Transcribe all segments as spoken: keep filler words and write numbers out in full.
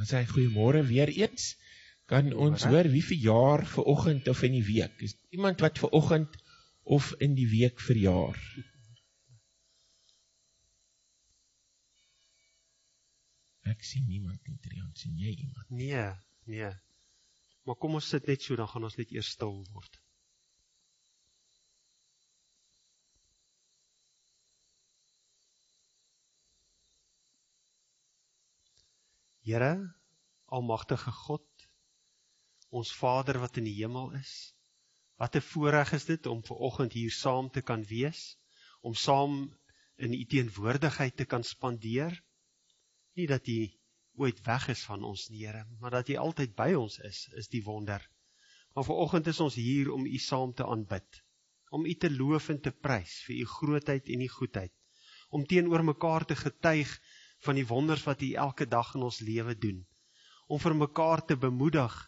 Dan sê hy, goeiemôre weer eens. Kan ons hoor wie verjaar vanoggend of in die week? Is iemand wat vanoggend of in die week verjaar? Ek sien niemand nie, Trian, sien jy iemand? Nee, nee. Maar kom ons sit net so, dan gaan ons net eers stil word. Here, almagtige God, ons Vader wat in die hemel is, wat 'n voorreg is dit om vanoggend hier saam te kan wees, om saam in U teenwoordigheid te kan spandeer. Nie dat U ooit weg is van ons, nie, Here, maar dat U altyd by ons is, is die wonder. Maar vanoggend is ons hier om U saam te aanbid, om U te loof en te prys vir U grootheid en U goedheid, om teenoor mekaar te getuig van die wonders wat U elke dag in ons lewe doen, om vir mekaar te bemoedig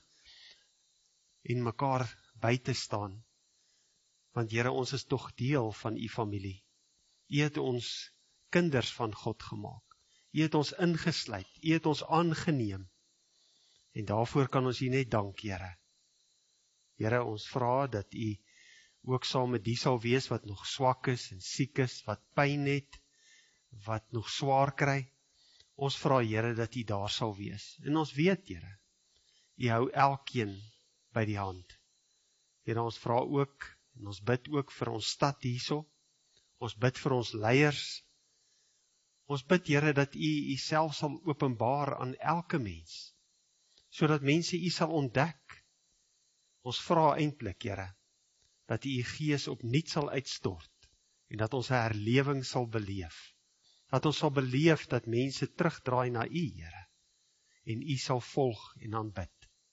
en mekaar by te staan. Want Here, ons is tog deel van U familie. U het ons kinders van God gemaak. U het ons ingesluit, U het ons aangeneem. En daarvoor kan ons U net dank, Here. Here, ons vra dat U ook saam met die sal wees wat nog swak is en siek is, wat pyn het, wat nog swaar kry. Ons vra, Here, dat U daar sal wees. En ons weet, Here, U hou elkeen by die hand. Here, ons vra ook, en ons bid ook vir ons stad hierso. Ons bid vir ons leiers. Ons bid, Here, dat U U self sal openbaar aan elke mens, sodat mense U sal ontdek. Ons vra eintlik, Here, dat U U Gees opnuut sal uitstort, en dat ons 'n herlewing sal beleef. Dat ons sal beleef dat mense terugdraai na U, Here, en U sal volg en aanbid.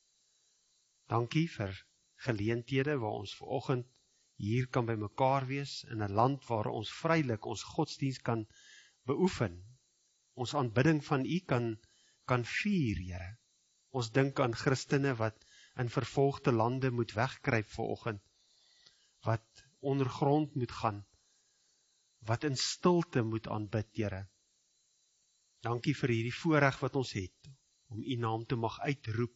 Dankie vir geleenthede waar ons vanoggend hier kan by mekaar wees, in 'n land waar ons vrylik ons godsdienst kan beoefen, ons aanbidding van U kan, kan vier, Here. Ons dink aan Christene wat in vervolgde lande moet wegkruip vanoggend, wat ondergrond moet gaan, wat in stilte moet aanbid, Here. Dankie vir hierdie voorreg wat ons het, om U naam te mag uitroep.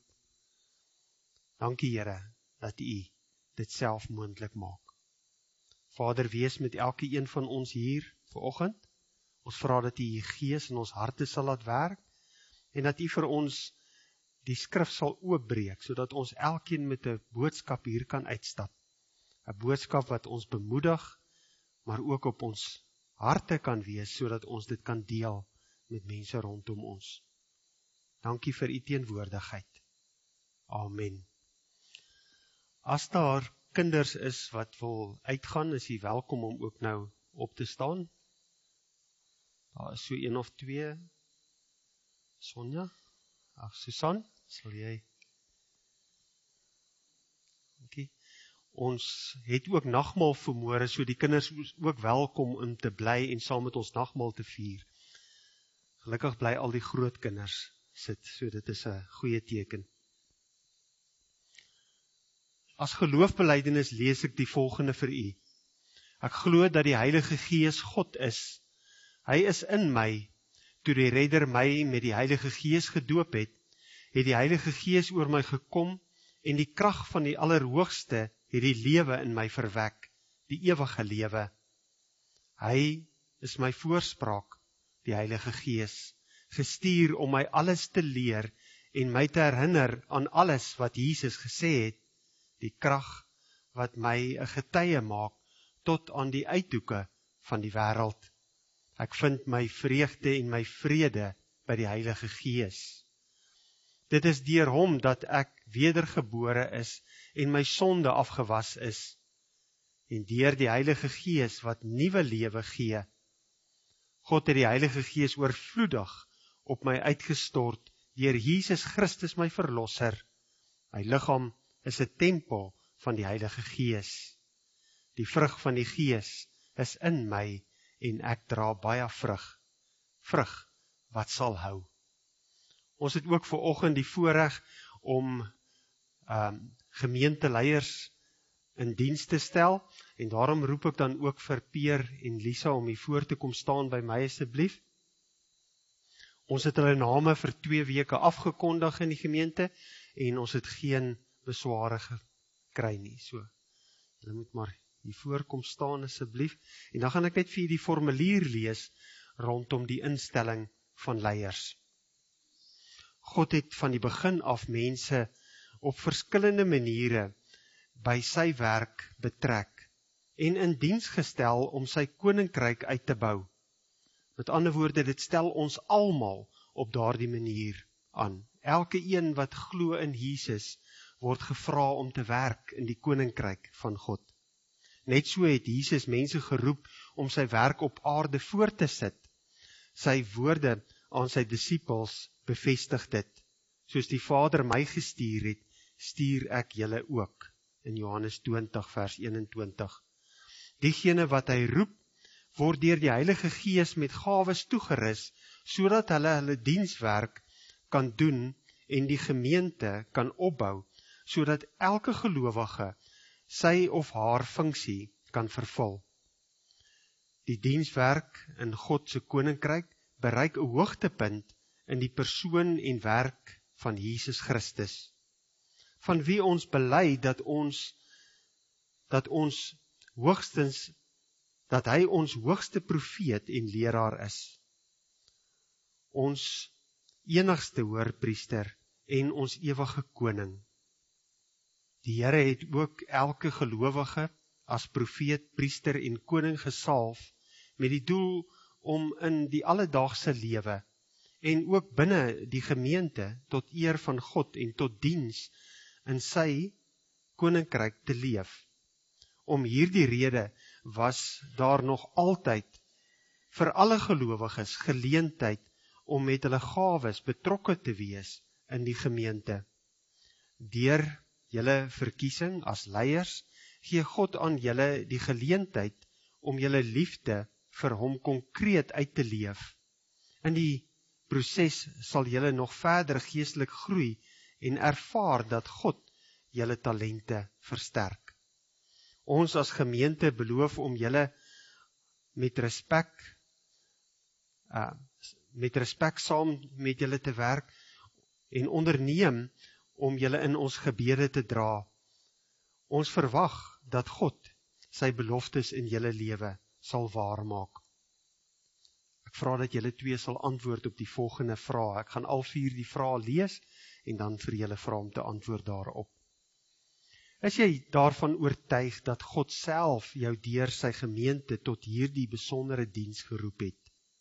Dankie, Here, dat U dit self moontlik maak. Vader, wees met elke een van ons hier vanoggend. Ons vra dat U U Gees in ons harte sal laat werk, en dat U vir ons die skrif sal oopbreek, sodat ons elkeen met 'n boodskap hier kan uitstap. 'n Boodskap wat ons bemoedig, maar ook op ons harte kan wees, sodat ons dit kan deel met mense rondom ons. Dankie vir U teenwoordigheid. Amen. As daar kinders is wat wil uitgaan, is U welkom om ook nou op te staan. Daar is so een of twee. Sonja, ag Susan, sal jy? Dankie. Ons het ook nagmaal vanmôre, so die kinders is ook welkom om te bly en saam met ons nagmaal te vier. Gelukkig bly al die groot kinders sit, so dit is 'n goeie teken. As geloofbelydenis lees ek die volgende vir u. Ek glo dat die Heilige Gees God is. Hy is in my. Toe die Redder my met die Heilige Gees gedoop het, het die Heilige Gees oor my gekom en die krag van die Allerhoogste het die lewe in my verwek, die ewige lewe. Hy is my voorspraak, die Heilige Gees, gestuur om my alles te leer en my te herinner aan alles wat Jesus gesê het, die krag wat my 'n getuie maak tot aan die uithoeke van die wêreld. Ek vind my vreugde en my vrede by die Heilige Gees. Dit is deur hom dat ek wedergebore is en my sonde afgewas is, en deur die Heilige Gees wat nuwe lewe gee. God het die Heilige Gees oorvloedig op my uitgestort deur Jesus Christus my verlosser. My liggaam is 'n tempel van die Heilige Gees. Die vrug van die Gees is in my en ek dra baie vrug. Vrug wat sal hou. Ons het ook vanoggend die voorreg om um, gemeenteleiers in diens te stel, en daarom roep ek dan ook vir Peer en Lisa om hier voor te kom staan by my asseblief. Ons het hulle name vir twee weke afgekondig in die gemeente en ons het geen besware gekry nie. So, julle moet maar hier voorkom staan asseblief. En dan gaan ek net vir julle die formulier lees rondom die instelling van leiers. God het van die begin af mense op verskillende maniere by sy werk betrek en in diens gestel om sy koninkryk uit te bou. Met ander woorde, dit stel ons almal op daardie manier aan. Elke een wat glo in Jesus word gevra om te werk in die koninkryk van God. Net so het Jesus mense geroep om sy werk op aarde voort te sit. Sy woorde aan sy disippels bevestig dit. Soos die Vader my gestuur het, stuur ek julle ook. In Johannes twintig vers eenentwintig. Diegene wat hy roep, word deur die Heilige Gees met gawes toegerus, sodat hulle hulle dienswerk kan doen en die gemeente kan opbou, sodat elke gelowige sy of haar funksie kan vervul. Die dienswerk in God se koninkryk bereik 'n hoogtepunt in die persoon en werk van Jesus Christus, van wie ons bely dat ons dat ons hoogstens dat hy ons hoogste profeet en leraar is. Ons enigste hoërpriester en ons ewige koning. Die Here het ook elke gelowige as profeet, priester en koning gesalf met die doel om in die alledaagse lewe en ook binne die gemeente tot eer van God en tot diens in sy koninkryk te leef. Om hierdie rede was daar nog altyd vir alle gelowiges geleentheid om met hulle gawes betrokke te wees in die gemeente. Deur julle verkiesing as leiers gee God aan julle die geleentheid om julle liefde vir hom konkreet uit te leef. In die proses sal julle nog verder geestelik groei en ervaar dat God julle talente versterk. Ons as gemeente beloof om julle met respek uh, met respek saam met julle te werk en onderneem om julle in ons gebede te dra. Ons verwag dat God sy beloftes in julle lewe sal waarmaak. Ek vra dat julle twee sal antwoord op die volgende vrae. Ek gaan al vier die vrae lees en dan vir julle vra om te antwoord daarop. Is jy daarvan oortuig dat God self jou deur sy gemeente tot hierdie besondere diens geroep het?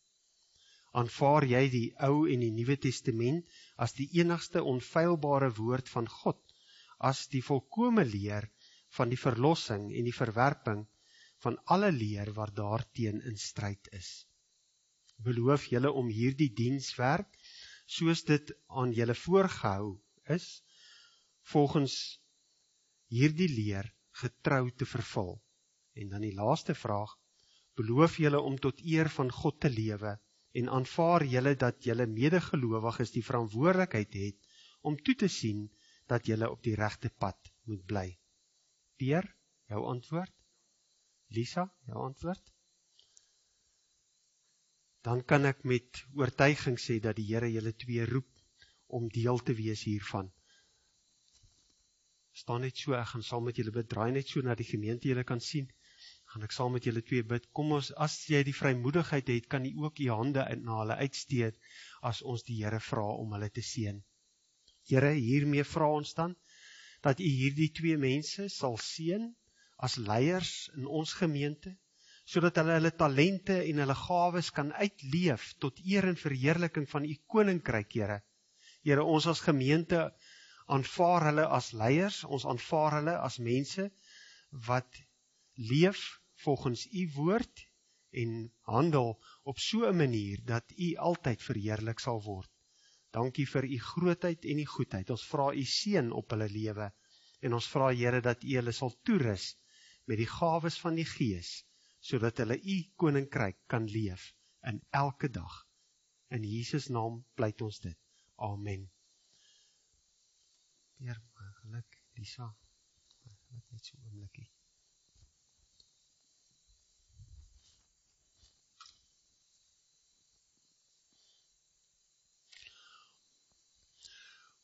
Aanvaar jy die Ou en die Nuwe Testament as die enigste onfeilbare woord van God, as die volkome leer van die verlossing en die verwerping van alle leer wat daarteen in stryd is? Beloof julle om hierdie dienswerk, soos dit aan julle voorgehou is, volgens hierdie leer getrou te vervul? En dan die laaste vraag, beloof julle om tot eer van God te lewe en aanvaar julle dat julle medegelowiges die verantwoordelikheid het om toe te sien dat julle op die regte pad moet bly? Peer, jou antwoord? Lisa, jou antwoord? Dan kan ek met oortuiging sê dat die Here julle twee roep om deel te wees hiervan. Staan net so, ek gaan saam met julle bid, draai net so na die gemeente julle kan sien, gaan ek saam met julle twee bid. Kom ons, as jy die vrymoedigheid het, kan jy ook die hande na hulle uitsteek, as ons die Here vra om hulle te seën. Here, hiermee vra ons dan, dat u hierdie twee mense sal seën, as leiers in ons gemeente, sodat hulle hulle talente en hulle gawes kan uitleef, tot eer en verheerliking van u koninkryk, Here. Here, ons as gemeente, aanvaar hulle as leiers, ons aanvaar hulle as mense, wat leef volgens u woord, en handel op so 'n manier, dat u altyd verheerlik sal word. Dankie vir u grootheid en u goedheid, ons vra u seën op hulle lewe, en ons vra Here dat u hulle sal toerus, met die gawes van die Gees, sodat hulle u koninkryk kan leef, in elke dag. In Jesus naam pleit ons dit. Amen. Heer, geluk, Lisa, geluk net so oomblikie.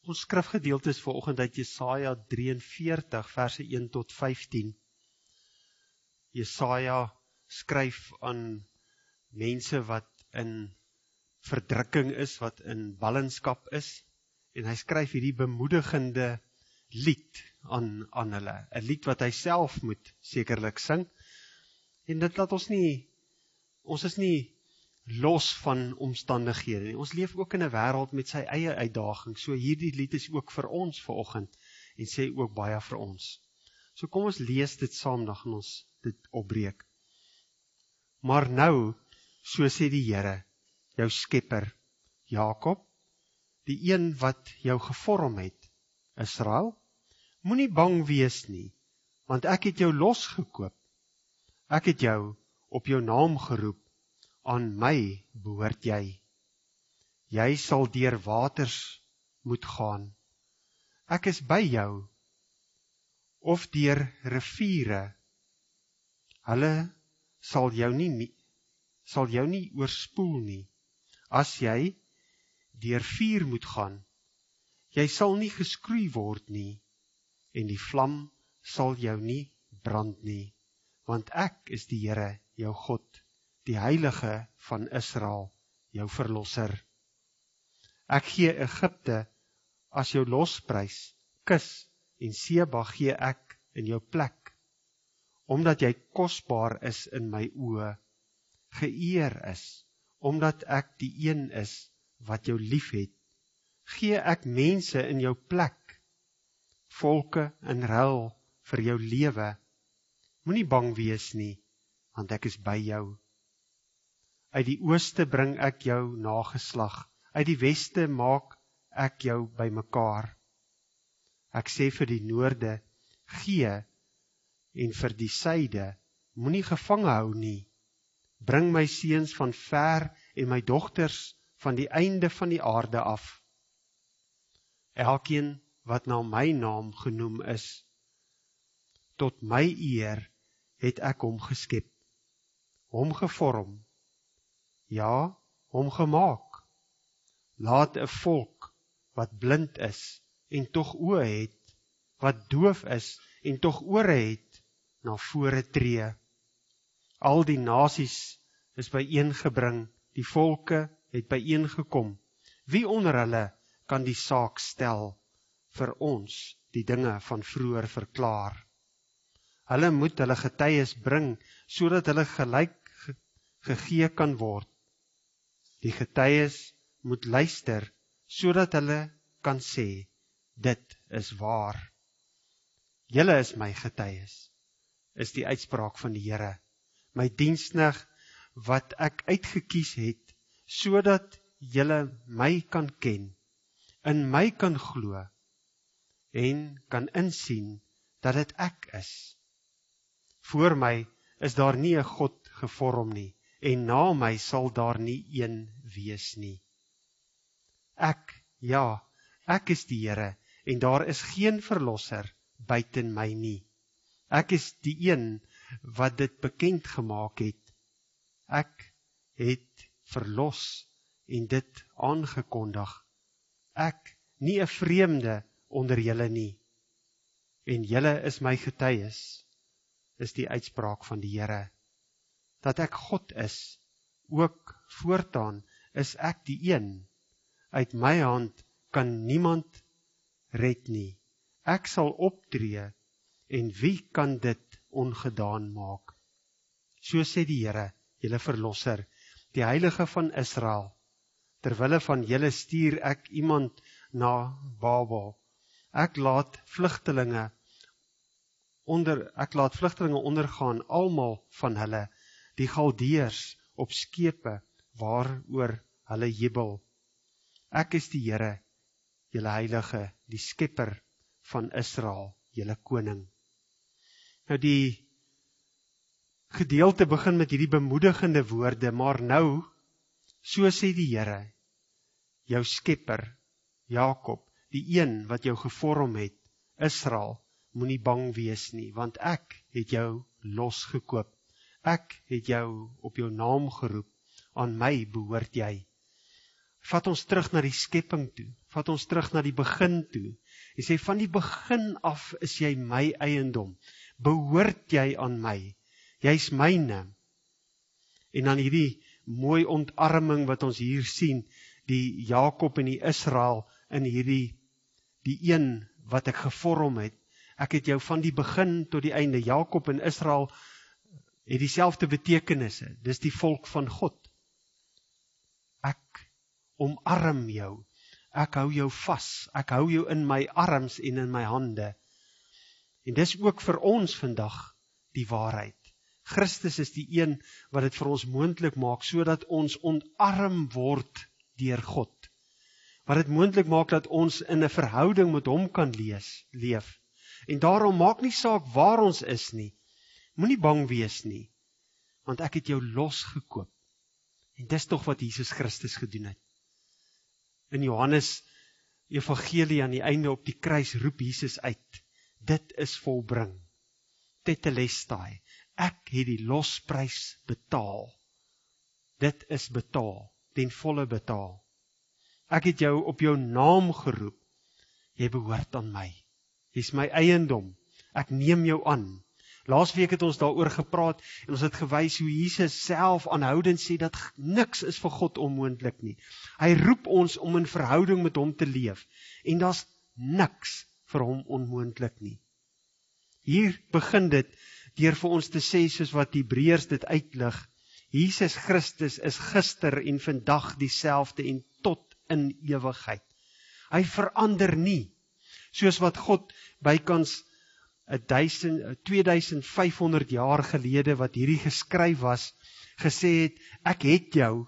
Ons skrifgedeelte is vanoggend uit Jesaja drieënveertig, verse een tot vyftien. Jesaja skryf aan mense wat in verdrukking is, wat in ballingskap is, en hy skryf hierdie bemoedigende lied aan, aan hulle, 'n lied wat hy self moet sekerlik sing, en dit laat ons nie, ons is nie los van omstandighede nie. Ons leef ook in 'n wêreld met sy eie uitdagings, so hierdie lied is ook vir ons vanoggend, en sê ook baie vir ons. So kom ons lees dit saam, dan gaan ons dit opbreek. Maar nou, so sê die Here, jou skepper, Jakob, die een wat jou gevorm het, Israel, moenie bang wees nie, want ek het jou losgekoop. Ek het jou op jou naam geroep, aan my behoort jy. Jy sal deur waters moet gaan. Ek is by jou, of deur riviere. Hulle sal jou nie, sal jou nie oorspoel nie. As jy deur vuur moet gaan, jy sal nie geskroei word nie, en die vlam sal jou nie brand nie, want ek is die Here, jou God, die Heilige van Israel, jou verlosser. Ek gee Egipte as jou losprys, Kus en Seba gee ek in jou plek, omdat jy kosbaar is in my oë, geëer is, omdat ek die een is wat jou liefhet, gee ek mense in jou plek, volke in ruil vir jou lewe. Moenie bang wees nie, want ek is by jou. Uit die ooste bring ek jou nageslag, uit die weste maak ek jou bymekaar. Ek sê vir die noorde, gee, en vir die suide, moenie gevange hou nie. Bring my seuns van ver en my dogters van die einde van die aarde af. Elkeen wat na my naam genoem is, tot my eer het ek hom geskep, hom gevorm, ja, hom gemaak. Laat 'n volk wat blind is en tog oë het, wat doof is en tog ore het, na vore tree. Al die nasies is byeengebring, die volke het byeengekom. Wie onder hulle kan die saak stel, vir ons die dinge van vroeër verklaar? Hulle moet hulle getuies bring, sodat hulle gelyk gegee kan word. Die getuies moet luister, sodat hulle kan sê, dit is waar. Julle is my getuies, is die uitspraak van die Here, my diensknegt wat ek uitgekies het, sodat julle my kan ken, in my kan glo, en kan insien dat dit ek is. Voor my is daar nie 'n God gevorm nie, en na my sal daar nie een wees nie. Ek, ja, ek is die Here, en daar is geen verlosser buiten my nie. Ek is die een wat dit bekend gemaak het. Ek het verlos en dit aangekondig. Ek, nie 'n vreemde onder julle nie. En julle is my getuies, is die uitspraak van die Here, dat ek God is, ook voortaan is ek die een. Uit my hand kan niemand red nie. Ek sal optree, en wie kan dit ongedaan maak? So sê die Here, julle verlosser, die Heilige van Israel. Terwille van julle stuur ek iemand na Babel. Ek laat vlugtelinge onder ek laat vlugtelinge ondergaan, almal van hulle, die Galdeërs op skepe waaroor hulle jubel. Ek is die Here, julle Heilige, die Skepper van Israel, julle koning. Nou die gedeelte begin met hierdie bemoedigende woorde, maar nou, so sê die Here, jou Skepper, Jakob, die een wat jou gevorm het, Israel, moenie bang wees nie, want ek het jou losgekoop. Ek het jou op jou naam geroep, aan my behoort jy. Vat ons terug na die skepping toe. vat ons terug na die begin toe. Hy sê, van die begin af is jy my eiendom. Behoort jy aan my. Jy's myne. En dan hierdie mooi ontarming wat ons hier sien, die Jakob en die Israel in hierdie, die een wat ek gevorm het. Ek het jou van die begin tot die einde. Jakob en Israel het dieselfde betekenisse. Dis die volk van God. Ek omarm jou. Ek hou jou vas. Ek hou jou in my arms en in my hande. En dis ook vir ons vandag die waarheid. Christus is die een wat dit vir ons moontlik maak, sodat ons ontarm word deur God. Wat dit moontlik maak dat ons in 'n verhouding met hom kan lees, leef. En daarom maak nie saak waar ons is nie. Moenie bang wees nie, want ek het jou losgekoop. En dis tog wat Jesus Christus gedoen het. In Johannes Evangelie aan die einde op die kruis roep Jesus uit, dit is volbring. Tetelestai, ek het die losprys betaal. Dit is betaal, ten volle betaal. Ek het jou op jou naam geroep. Jy behoort aan my. Jy's my eiendom. Ek neem jou aan. Laasweek het ons daaroor gepraat en ons het gewys hoe Jesus self aanhoudend sê dat niks is vir God onmoontlik nie. Hy roep ons om in verhouding met hom te leef en daar's niks vir hom onmoontlik nie. Hier begin dit deur vir ons te sê soos wat Hebreërs dit uitlig, Jesus Christus is gister en vandag dieselfde en tot in ewigheid. Hy verander nie, soos wat God bykans tweeduisend vyfhonderd jaar gelede wat hierdie geskryf was, gesê het, ek het jou,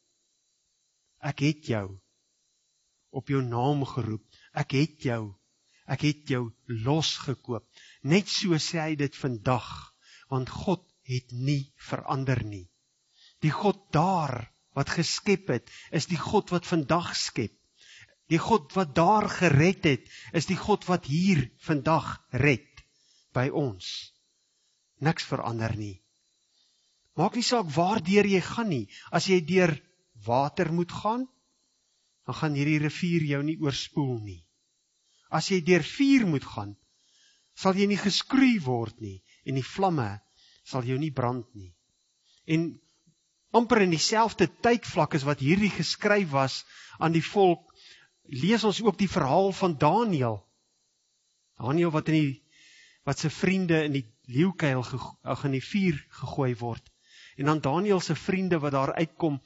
ek het jou op jou naam geroep, ek het jou, ek het jou losgekoop. Net so sê hy dit vandag, want God het nie verander nie. Die God daar wat geskep het, is die God wat vandag skep. Die God wat daar gered het, is die God wat hier vandag red. By ons. Niks verander nie. Maak nie saak waardeur jy gaan nie. As jy deur water moet gaan, dan gaan hierdie rivier jou nie oorspoel nie. As jy deur vuur moet gaan, sal jy nie geskroei word nie, en die vlamme sal jou nie brand nie. En amper in dieselfde tydvlak as wat hierdie geskryf was aan die volk, lees ons ook die verhaal van Daniël. Daniël wat in die wat sy vriende in die leeukuil in die vuur gegooi word. En dan Daniël se vriende wat daar uitkom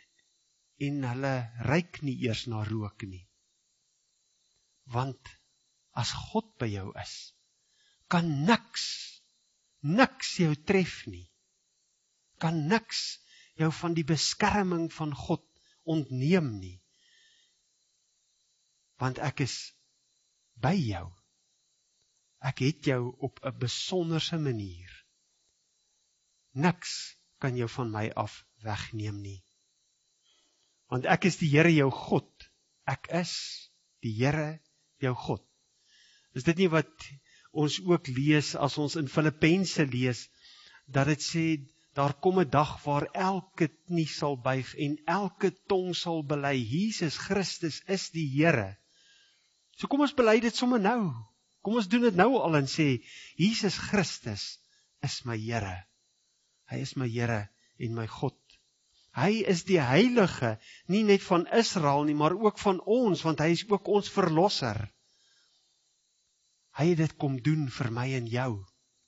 en hulle ruik nie eers na rook nie. Want as God by jou is, kan niks, niks jou tref nie. Kan niks jou van die beskerming van God ontneem nie. Want ek is by jou. Ek het jou op 'n besonderse manier. Niks kan jou van my af wegneem nie. Want ek is die Here jou God. Ek is die Here jou God. Is dit nie wat ons ook lees as ons in Filippense lees, dat dit sê, daar kom 'n dag waar elke knie sal buig en elke tong sal bely, Jesus Christus is die Here. So kom ons bely dit sommer nou. Kom ons doen dit nou al en sê, Jesus Christus is my Here. Hy is my Here en my God. Hy is die heilige, nie net van Israel nie, maar ook van ons, want hy is ook ons verlosser. Hy het dit kom doen vir my en jou.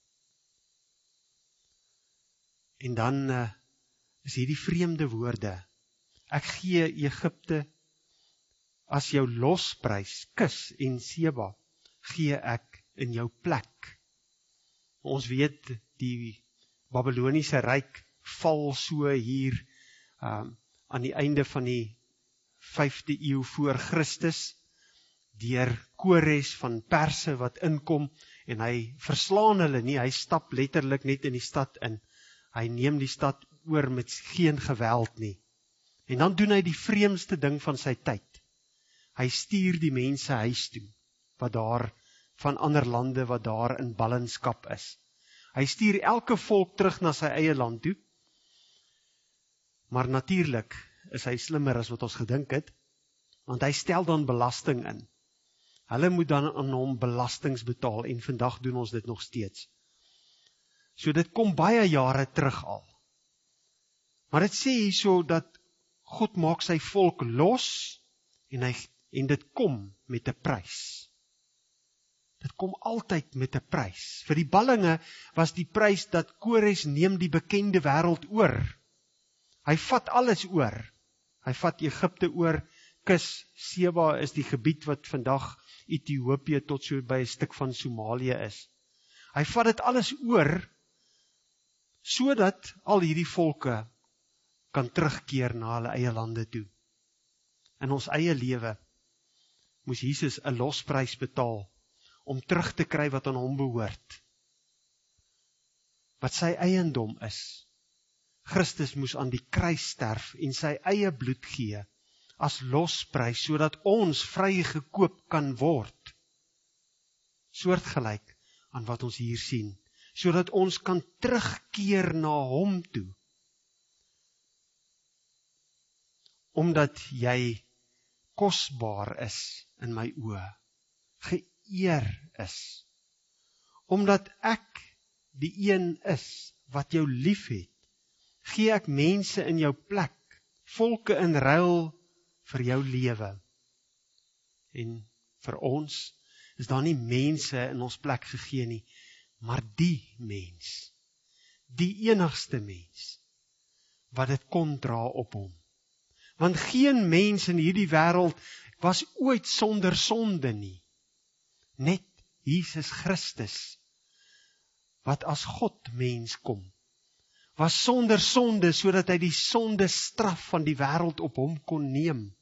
En dan uh, is hierdie vreemde woorde. Ek gee Egipte as jou losprys, Kus en Seba, gee ek in jou plek. Ons weet, die Babyloniese ryk val so hier um, aan die einde van die vyfde eeu voor Christus, deur Kores van Perse wat inkom, en hy verslaan hulle nie, hy stap letterlik net in die stad in. Hy neem die stad oor met geen geweld nie. En dan doen hy die vreemdste ding van sy tyd. Hy stuur die mense huis toe, wat daar, van ander lande wat daar in ballingskap is. Hy stuur elke volk terug na sy eie land toe, maar natuurlik is hy slimmer as wat ons gedink het. Want hy stel dan belasting in. Hulle moet dan aan hom belastings betaal en vandag doen ons dit nog steeds. So dit kom baie jare terug al. Maar dit sê hierso dat God maak sy volk los en, hy, en dit kom met 'n prys. Dit kom altyd met 'n prys. Vir die ballinge was die prys dat Kores neem die bekende wêreld oor. Hy vat alles oor. Hy vat Egipte oor, Kus, Seba is die gebied wat vandag Ethiopië tot so by 'n stuk van Somalië is. Hy vat dit alles oor, sodat al hierdie volke kan terugkeer na hulle eie lande toe. In ons eie lewe moes Jesus 'n losprys betaal om terug te kry wat aan hom behoort. Wat sy eiendom is. Christus moes aan die kruis sterf en sy eie bloed gee as losprys, sodat ons vrygekoop kan word. Soortgelyk aan wat ons hier sien, sodat ons kan terugkeer na hom toe. Omdat jy kosbaar is in my oë, geëer is. Omdat ek die een is wat jou liefhet, gee ek mense in jou plek, volke in ruil vir jou lewe. En vir ons is daar nie mense in ons plek gegee nie, maar die mens, die enigste mens, wat dit kon dra op hom. Want geen mens in hierdie wêreld was ooit sonder sonde nie. Net Jesus Christus, wat as God mens kom, was sonder sonde, sodat hy die sonde straf van die wêreld op hom kon neem.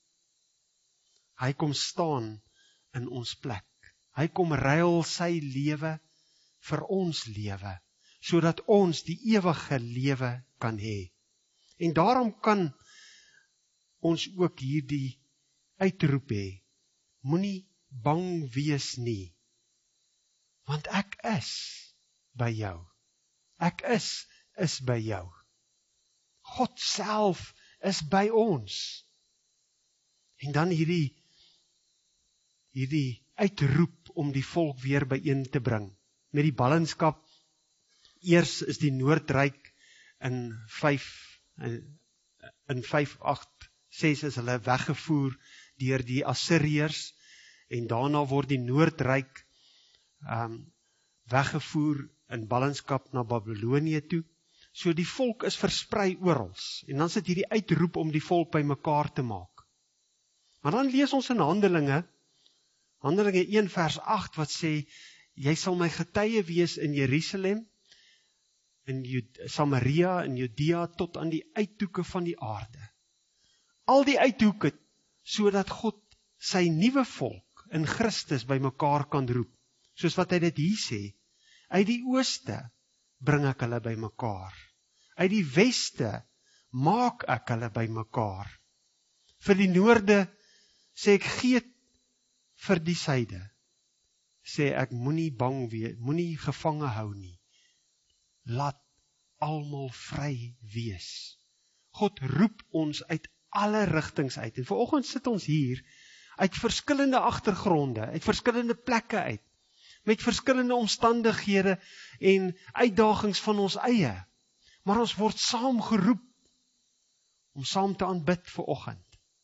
Hy kom staan in ons plek. Hy kom ruil sy lewe vir ons lewe, sodat ons die ewige lewe kan hê. En daarom kan ons ook hierdie uitroep hê, moenie bang wees nie, want ek is by jou. Ek is, is by jou. God self is by ons. En dan hierdie, hierdie uitroep om die volk weer byeen te bring. Met die ballingskap, eers is die Noordryk in vyf, in vyf agt ses is hulle weggevoer deur die Assiriërs, en daarna word die Noordryk um, weggevoer in ballingskap na Babylonië toe. So die volk is versprei oral, en dan sit hierdie uitroep om die volk by mekaar te maak. Maar dan lees ons in Handelinge, Handelinge een vers agt, wat sê, jy sal my getuie wees in Jerusalem, in Samaria, in Judea, tot aan die uithoeke van die aarde. Al die uithoeke, sodat God sy nuwe volk in Christus by mekaar kan roep, soos wat hy dit hier sê, uit die ooste bring ek hulle by mekaar, uit die weste maak ek hulle by mekaar, vir die noorde sê ek gee vir die suide, sê ek moenie bang wees, moenie gevange hou nie, laat almal vry wees. God roep ons uit alle rigtings uit, en vanoggend sit ons hier, uit verskillende agtergronde, uit verskillende plekke uit, met verskillende omstandighede en uitdagings van ons eie, maar ons word saam geroep, om saam te aanbid vanoggend.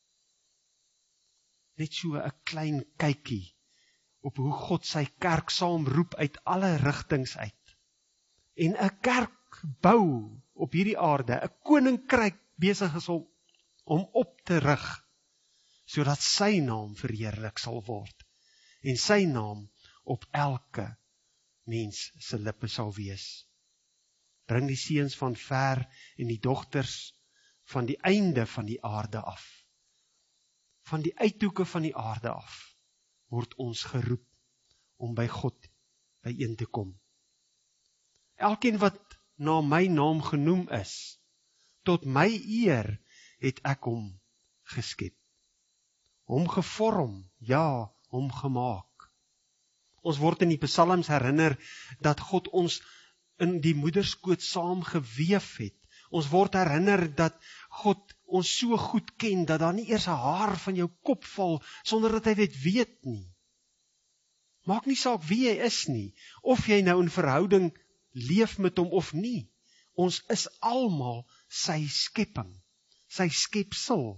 Net so 'n klein kykie, op hoe God sy kerk saam roep uit alle rigtings uit. En 'n kerk bou op hierdie aarde, 'n koninkryk besig is om, om op te rig, sodat sy naam verheerlik sal word, en sy naam op elke mens se lippe sal wees. Bring die seuns van ver en die dogters van die einde van die aarde af. Van die uithoeke van die aarde af word ons geroep om by God byeen te kom. Elkeen wat na my naam genoem is, tot my eer het ek hom geskep. Hom gevorm, ja, hom gemaak. Ons word in die psalms herinner dat God ons in die moederskoot saam geweef het. Ons word herinner dat God ons so goed ken, dat daar nie eers 'n haar van jou kop val, sonder dat hy dit weet nie. Maak nie saak wie jy is nie, of jy nou in verhouding leef met hom of nie. Ons is almal sy skepping, sy skepsel.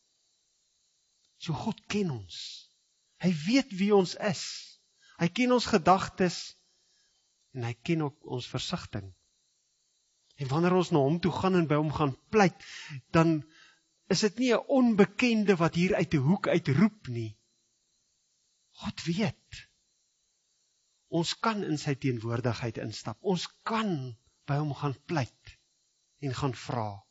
So God ken ons. Hy weet wie ons is. Hy ken ons gedagtes, en hy ken ook ons versigtiging. En wanneer ons na hom toe gaan en by hom gaan pleit, dan is dit nie 'n onbekende wat hier uit 'n hoek uitroep nie. God weet. Ons kan in sy teenwoordigheid instap. Ons kan by hom gaan pleit en gaan vra.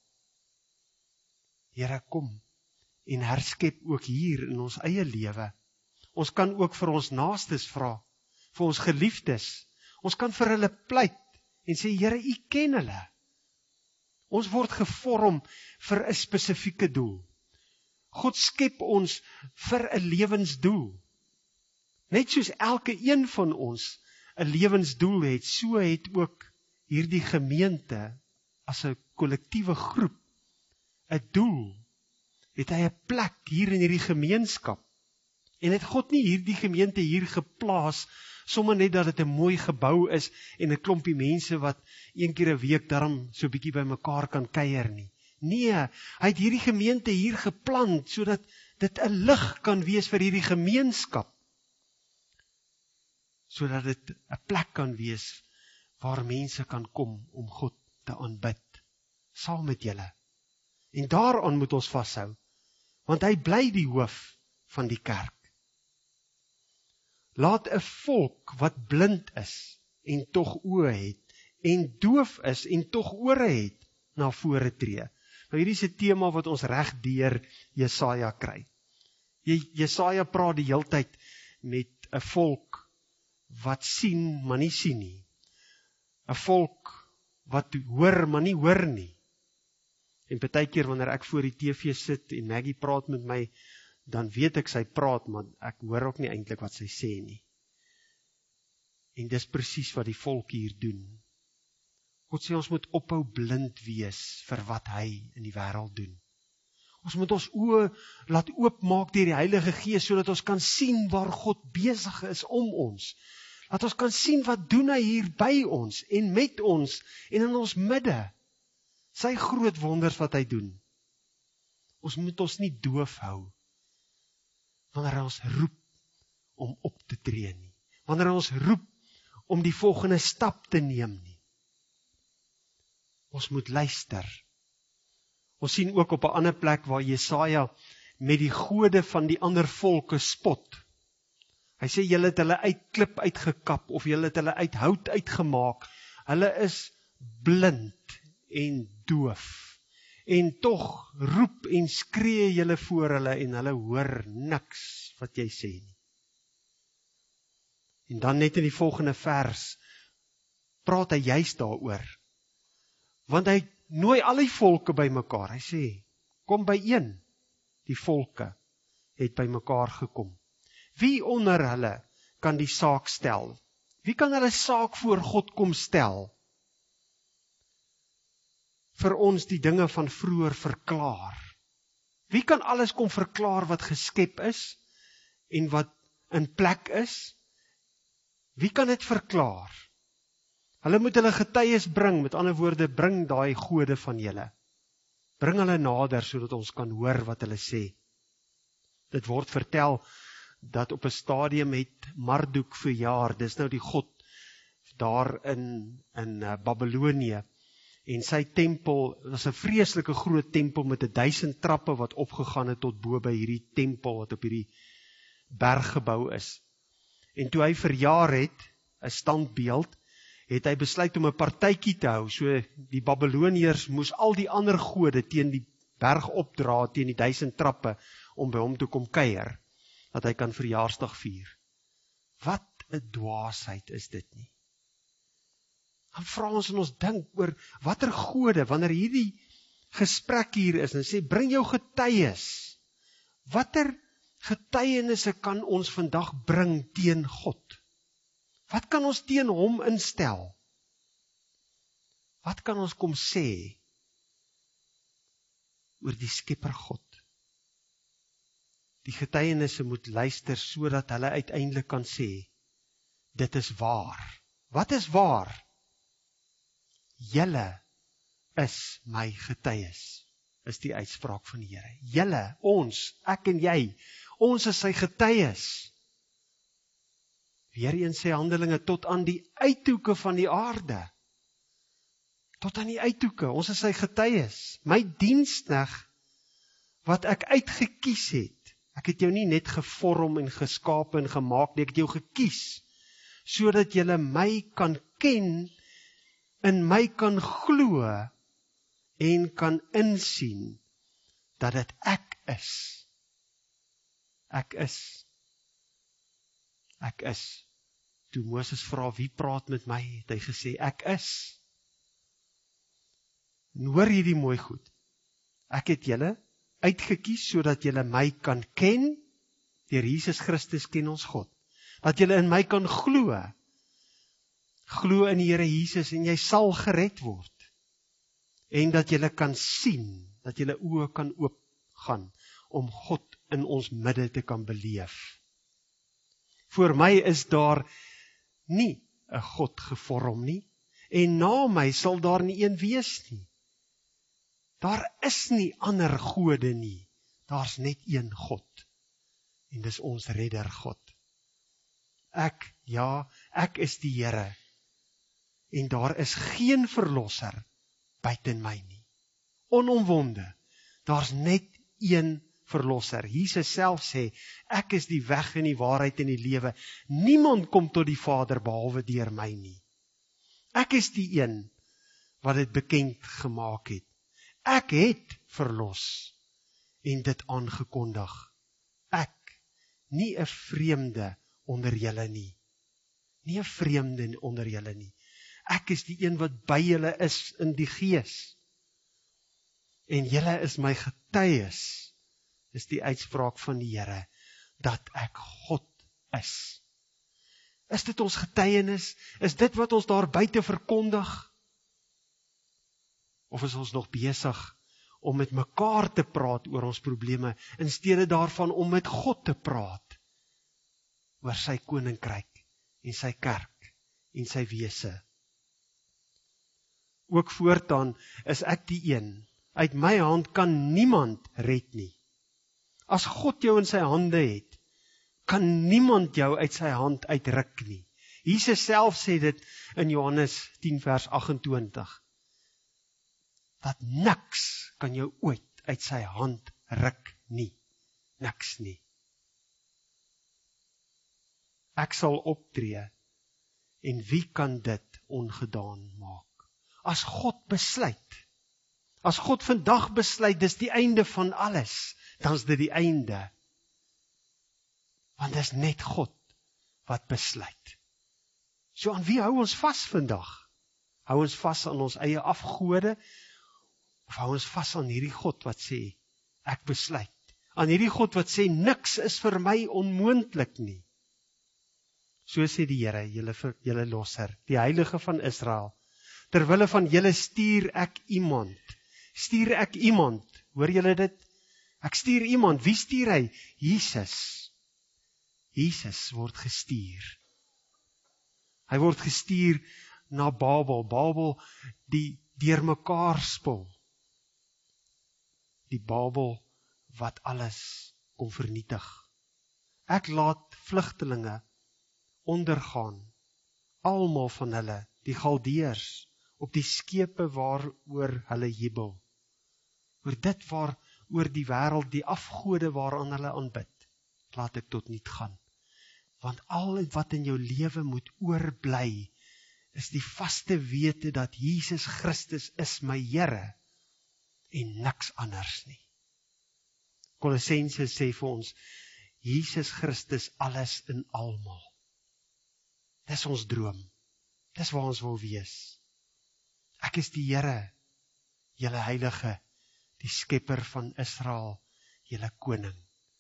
Here, kom en herskep ook hier in ons eie lewe. Ons kan ook vir ons naastes vra, vir ons geliefdes. Ons kan vir hulle pleit en sê, Here, U ken hulle. Ons word gevorm vir 'n spesifieke doel. God skep ons vir 'n lewensdoel. Net soos elke een van ons 'n lewensdoel het, so het ook hierdie gemeente as 'n kollektiewe groep 'n doel. Het hy 'n plek hier in hierdie gemeenskap. En het God nie hierdie gemeente hier geplaas, sommer net dat dit 'n mooi gebou is en 'n klompie mense wat een keer 'n week daarom so 'n bietjie by mekaar kan kuier nie. Nee, hy het hierdie gemeente hier geplant, sodat dit 'n lig kan wees vir hierdie gemeenskap. Sodat dit 'n plek kan wees waar mense kan kom om God te aanbid, saam met julle. En daaraan moet ons vashou, want hy bly die hoof van die kerk. Laat 'n volk wat blind is en tog oë het, en doof is en tog ore het, na vore tree. Nou hierdie is 'n tema wat ons reg deur Jesaja kry. Jesaja praat die heeltyd met 'n volk wat sien, maar nie sien nie. 'n Volk wat hoor, maar nie hoor nie. En partykeer wanneer ek voor die T V sit en Maggie praat met my, dan weet ek sy praat, maar ek hoor ook nie eintlik wat sy sê nie. En dis presies wat die volk hier doen. God sê ons moet ophou blind wees vir wat hy in die wêreld doen. Ons moet ons oë laat oopmaak deur die Heilige Gees, sodat ons kan sien waar God besig is om ons. Laat ons kan sien wat doen hy hier by ons en met ons en in ons midde. Sy groot wonders wat hy doen. Ons moet ons nie doof hou wanneer ons roep om op te tree nie. Wanneer ons roep om die volgende stap te neem nie. Ons moet luister. Ons sien ook op 'n ander plek waar Jesaja met die gode van die ander volke spot. Hy sê, julle het hulle uit klip uitgekap, of julle het hulle uit hout uitgemaak. Hulle is blind en doof. En tog roep en skree julle voor hulle, en hulle hoor niks wat jy sê nie. En dan net in die volgende vers, praat hy juist daaroor. Want hy nooi al die volke by mekaar. Hy sê, kom by een. Die volke het by mekaar gekom. Wie onder hulle kan die saak stel? Wie kan hulle saak voor God kom stel? Vir ons die dinge van vroeër verklaar. Wie kan alles kom verklaar wat geskep is en wat in plek is? Wie kan dit verklaar? Hulle moet hulle getuies bring, met ander woorde, bring daai gode van julle. Bring hulle nader, sodat ons kan hoor wat hulle sê. Dit word vertel, dat op 'n stadium het Marduk verjaar, dis nou die god daar in, in uh, Babylonië, en sy tempel, was 'n vreeslike groot tempel met 'n duisend trappe wat opgegaan het tot bo by hierdie tempel wat op hierdie berg gebou is. En toe hy verjaar het, 'n standbeeld, het hy besluit om 'n partytjie te hou, so die Babyloniërs moes al die ander gode teen die berg opdra, teen die duisend trappe, om by hom te kom kuier, dat hy kan verjaarsdag vier. Wat 'n dwaasheid is dit nie. Dan vra ons en ons dink oor watter gode, wanneer hierdie gesprek hier is, en sê, bring jou getuies. Watter getuienisse kan ons vandag bring teen God? Wat kan ons teen hom instel? Wat kan ons kom sê? oor die Skepper God. Die getuienisse moet luister sodat hulle uiteindelik kan sê, dit is waar. Wat is waar? Julle is my getuies, is die uitspraak van die Here. Julle, ons, ek en jy, ons is sy getuies. Weereens sê Handelinge tot aan die uithoeke van die aarde. Tot aan die uithoeke, ons is sy getuies. My dienskneg wat ek uitgekies het. Ek het jou nie net gevorm en geskaap en gemaak nie, ek het jou gekies sodat jy my kan ken, in my kan glo en kan insien dat dit ek is. Ek is. Ek is. Toe Moses vra wie praat met my, het hy gesê ek is. En hoor hierdie mooi goed. Ek het julle uitgekies sodat julle my kan ken. Deur Jesus Christus ken ons God. Dat julle in my kan glo. Glo in die Here Jesus en jy sal gered word. En dat julle kan sien, dat julle oë kan oopgaan om God in ons midde te kan beleef. Voor my is daar nie 'n God gevorm nie en na my sal daar nie een wees nie. Daar is nie ander gode nie. Daar's net een God. En dis ons redder God. Ek, ja, ek is die Here. En daar is geen verlosser buiten my nie. Onomwonde. Daar's net een verlosser. Jesus self sê, ek is die weg en die waarheid en die lewe. Niemand kom tot die Vader behalwe deur my nie. Ek is die een wat dit bekend gemaak het. Ek het verlos en dit aangekondig. Ek, nie 'n vreemde onder julle nie. Nie 'n vreemde onder julle nie. Ek is die een wat by julle is in die gees. En julle is my getuies, is die uitspraak van die Here, dat ek God is. Is dit ons getuienis? Is dit wat ons daar buite verkondig? Of is ons nog besig om met mekaar te praat oor ons probleme, in steede daarvan om met God te praat, oor sy koninkryk, en sy kerk, en sy wese. Ook voortaan is ek die een, uit my hand kan niemand red nie. As God jou in sy hande het, kan niemand jou uit sy hand uitruk nie. Jesus self sê dit in Johannes tien vers agt-en-twintig. Dat niks kan jou ooit uit sy hand ruk nie. Niks nie. Ek sal optree, en wie kan dit ongedaan maak? As God besluit, as God vandag besluit, dis die einde van alles, dan is dit die einde. Want dis net God wat besluit. So aan wie hou ons vas vandag? Hou ons vas aan ons eie afgode, of hou ons vas aan hierdie God wat sê, ek besluit. Aan hierdie God wat sê, niks is vir my onmoontlik nie. So sê die Here, julle, julle losser, die Heilige van Israel, terwille van julle stuur ek iemand. Stuur ek iemand, hoor julle dit? Ek stuur iemand, wie stuur hy? Jesus. Jesus word gestuur. Hy word gestuur na Babel, Babel die deurmekaar spul. Die Babel wat alles kom vernietig. Ek laat vlugtelinge ondergaan, almal van hulle, die Galdeërs, op die skepe waaroor hulle jubel. Oor dit waar, oor die wêreld, die afgode waaraan hulle aanbid, laat ek tot niet gaan. Want al wat in jou lewe moet oorbly, is die vaste wete dat Jesus Christus is my Here, en niks anders nie. Kolossense sê vir ons, Jesus Christus alles in almal. Dis ons droom. Dis waar ons wil wees. Ek is die Here, julle heilige, die skepper van Israel, julle koning.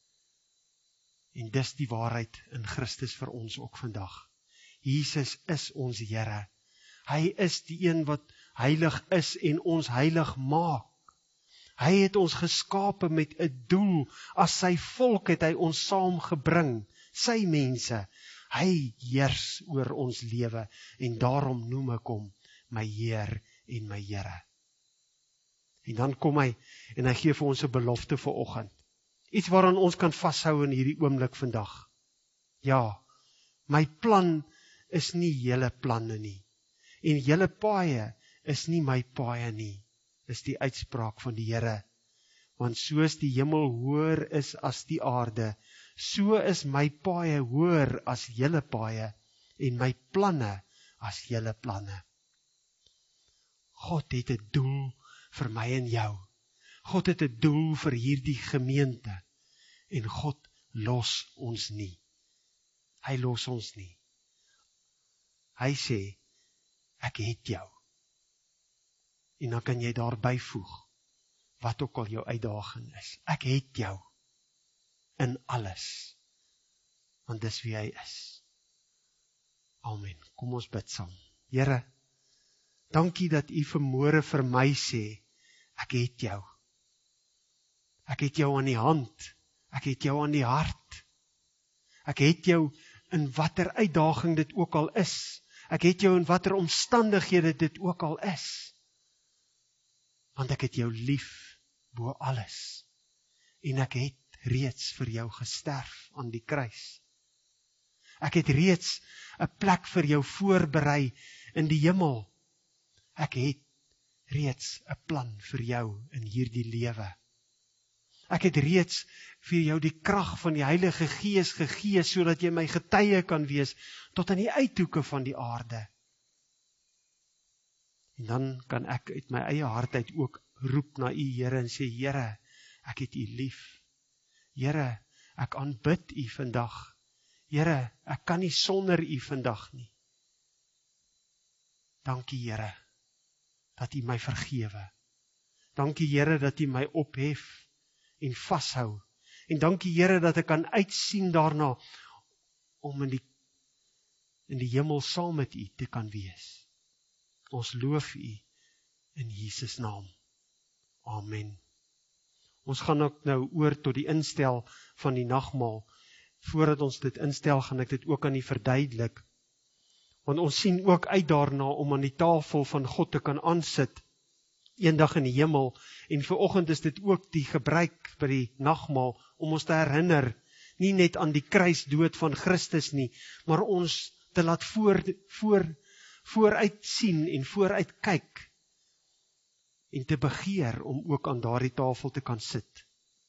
En dis die waarheid in Christus vir ons ook vandag. Jesus is ons Here. Hy is die een wat heilig is en ons heilig maak. Hy het ons geskape met 'n doel. As sy volk het hy ons saamgebring, sy mense. Hy heers oor ons lewe en daarom noem ek hom my Heer en my Here. En dan kom hy en hy gee vir ons 'n belofte vir oggend. Iets waaraan ons kan vashou in hierdie oomblik vandag. Ja, my plan is nie julle planne nie. En julle paaie is nie my paaie nie. Is die uitspraak van die Here. Want soos die hemel hoër is as die aarde, so is my paaie hoër as julle paaie en my planne as julle planne. God het 'n doel vir my en jou. God het 'n doel vir hierdie gemeente. En God los ons nie. Hy los ons nie. Hy sê, ek het jou. En dan kan jy daar byvoeg, wat ook al jou uitdaging is. Ek het jou in alles. Want dis wie hy is. Amen. Kom ons bid saam. Here, dankie dat u vanmôre vir my sê, ek het jou. Ek het jou aan die hand. Ek het jou aan die hart. Ek het jou in watter uitdaging dit ook al is. Ek het jou in watter omstandighede dit ook al is. Want ek het jou lief bo alles. En ek het reeds vir jou gesterf aan die kruis. Ek het reeds 'n plek vir jou voorberei in die hemel. Ek het reeds 'n plan vir jou in hierdie lewe. Ek het reeds vir jou die krag van die Heilige Gees gegee, sodat jy my getuie kan wees, tot aan die uithoeke van die aarde. En dan kan ek uit my eie hart uit ook roep na u, Here, en sê, Here, ek het u lief. Here, ek aanbid u vandag. Here, ek kan nie sonder u vandag nie. Dankie, Here, dat u my vergewe. Dankie, Here, dat u my ophef en vashou. En dankie, Here, dat ek kan uitsien daarna om in die, in die hemel saam met u te kan wees. Ons loof u in Jesus naam. Amen. Ons gaan ook nou oor tot die instel van die nagmaal. Voordat ons dit instel, gaan ek dit ook aan u verduidelik. Want ons sien ook uit daarna om aan die tafel van God te kan aansit, eendag in die hemel, en vanoggend is dit ook die gebruik by die nagmaal, om ons te herinner, nie net aan die kruisdood van Christus nie, maar ons te laat voor, voor, vooruit sien en vooruit kyk, en te begeer om ook aan daardie tafel te kan sit.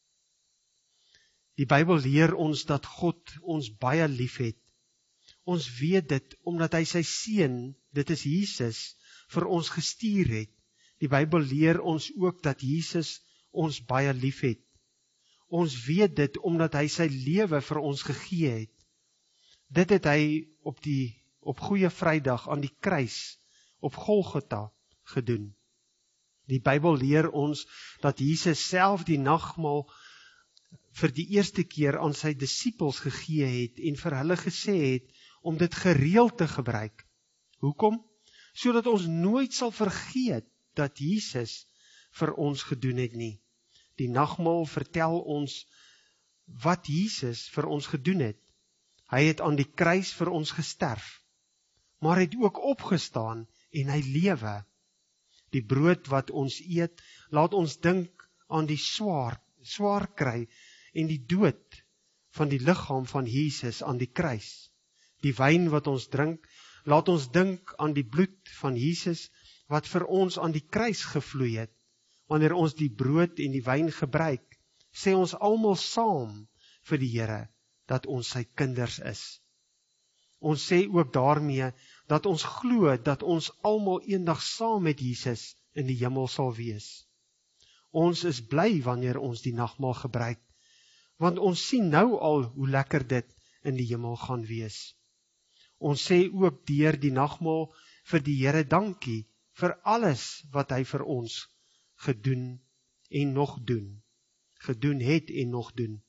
Die Bybel leer ons dat God ons baie lief het. Ons weet dit omdat hy sy seun, dit is Jesus, vir ons gestuur het. Die Bybel leer ons ook dat Jesus ons baie lief het. Ons weet dit omdat hy sy lewe vir ons gegee het. Dit het hy op die op Goeie Vrydag aan die kruis op Golgotha gedoen. Die Bybel leer ons dat Jesus self die nagmaal vir die eerste keer aan sy disippels gegee het en vir hulle gesê het om dit gereeld te gebruik. Hoekom? Sodat ons nooit sal vergeet dat Jesus vir ons gedoen het nie. Die nagmaal vertel ons wat Jesus vir ons gedoen het. Hy het aan die kruis vir ons gesterf, maar hy het ook opgestaan en hy lewe. Die brood wat ons eet, laat ons dink aan die swaar, swaar kry en die dood van die liggaam van Jesus aan die kruis. Die wyn wat ons drink, laat ons dink aan die bloed van Jesus wat vir ons aan die kruis gevloei het. Wanneer ons die brood en die wyn gebruik, sê ons almal saam vir die Here dat ons sy kinders is. Ons sê ook daarmee dat ons glo dat ons almal eendag saam met Jesus in die hemel sal wees. Ons is bly wanneer ons die nagmaal gebruik, want ons sien nou al hoe lekker dit in die hemel gaan wees. Ons sê ook deur die nagmaal vir die Here dankie vir alles wat hy vir ons gedoen en nog doen. Gedoen het en nog doen.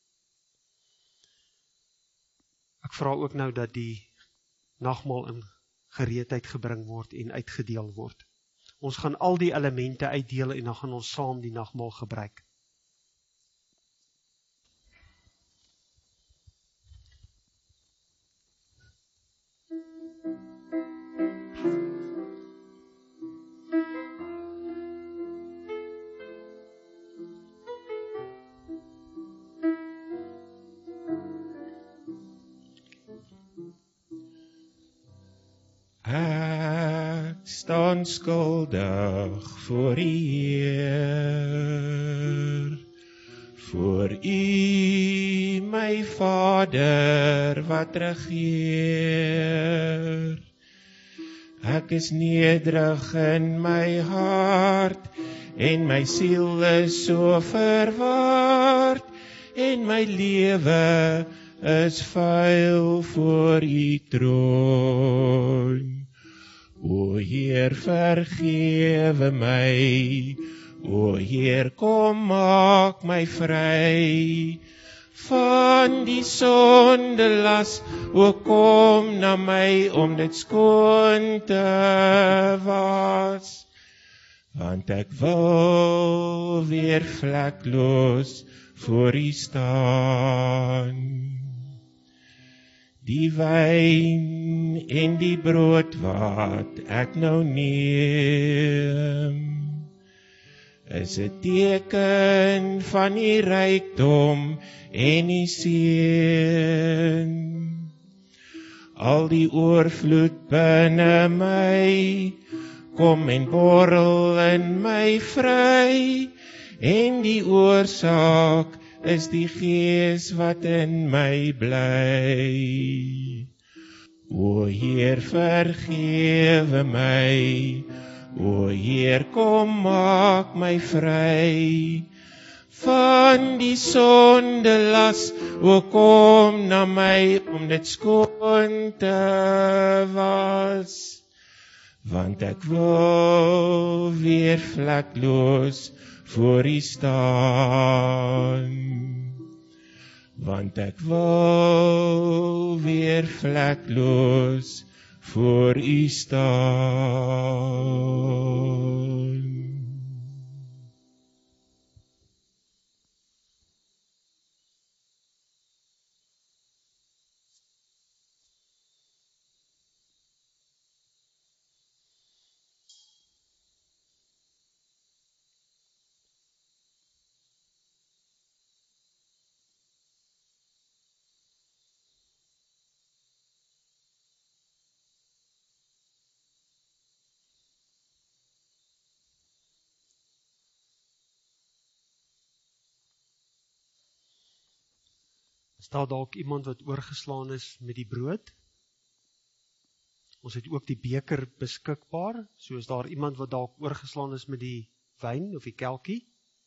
Ek vra ook nou dat die nagmaal in gereedheid gebring word en uitgedeel word. Ons gaan al die elemente uitdeel en dan gaan ons saam die nagmaal gebruik. Ek staan skuldig voor U Heer, voor U my Vader wat regeer. Ek is nederig in my hart en my siel is so verward en my lewe is vuil voor U troon. O Heer, vergewe my, o Heer, kom maak my vry van die sondelas, o kom na my om dit skoon te was, want ek wil weer vlekloos voor U staan. Die wyn en die brood wat ek nou neem, is 'n teken van U rykdom en U seën. Al die oorvloed binne my, kom en borrel in my vry, en die oorsaak is die Gees wat in my bly. O Heer, vergewe my, o Heer, kom maak my vry van die sondelas, o kom na my om dit skoon te was, want ek wil weer vlekloos voor U staan. Want ek wil weer vlekloos voor U staan. Is daar dalk iemand wat oorgeslaan is met die brood? Ons het ook die beker beskikbaar, so is daar iemand wat dalk oorgeslaan is met die wyn of die kelkie?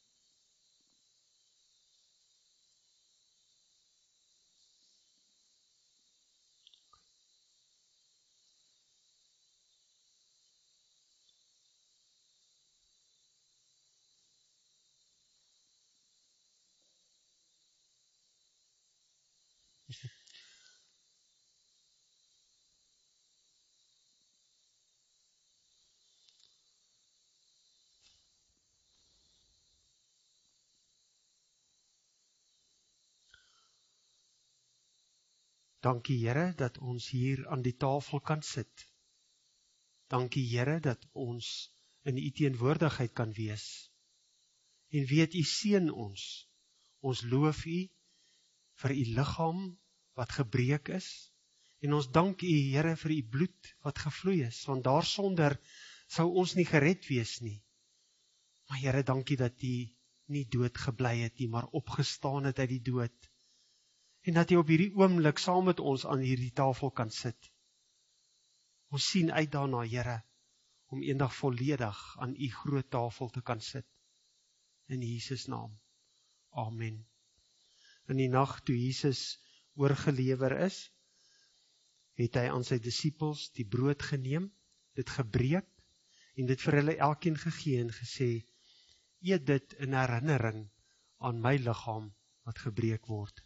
Dankie Here dat ons hier aan die tafel kan sit. Dankie Here dat ons in U teenwoordigheid kan wees. En weet U seën ons. Ons loof U vir U liggaam wat gebreek is. En ons dank U Here vir U bloed wat gevloei is, want daarsonder sou ons nie gered wees nie. Maar Here, dankie dat U nie dood gebly het nie, maar opgestaan het uit die dood. En dat U op hierdie oomblik saam met ons aan hierdie tafel kan sit. Ons sien uit daarna, Here, om eendag volledig aan U groot tafel te kan sit. In Jesus naam. Amen. In die nag toe Jesus oorgelewer is, het hy aan sy disippels die brood geneem, dit gebreek, en dit vir hulle elkeen gegee en gesê, eet dit in herinnering aan my liggaam wat gebreek word.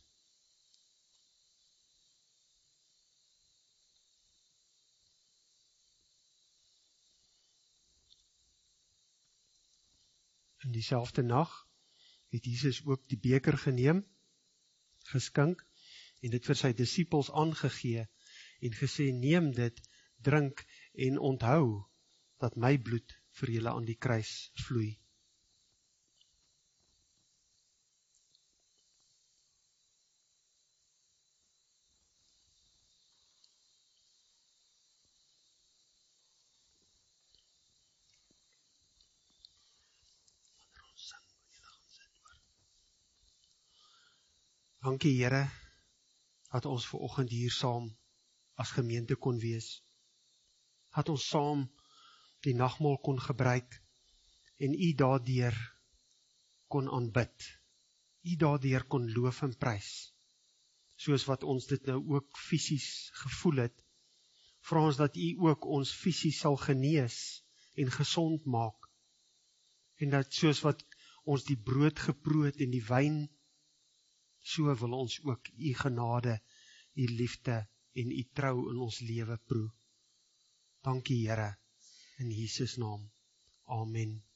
In dieselfde nag het Jesus ook die beker geneem, geskink, en dit vir sy disippels aangegee, en gesê, neem dit, drink, en onthou, dat my bloed vir julle aan die kruis vloei. Dankie Here, dat ons vanoggend hier saam as gemeente kon wees. Dat ons saam die nagmaal kon gebruik en U daardeur kon aanbid. U daardeur kon loof en prys. Soos wat ons dit nou ook fisies gevoel het, vra ons dat U ook ons fisies sal genees en gesond maak. En dat soos wat ons die brood geproe het en die wyn, so wil ons ook U genade, U liefde en U trou in ons lewe proe. Dankie Here, in Jesus naam. Amen.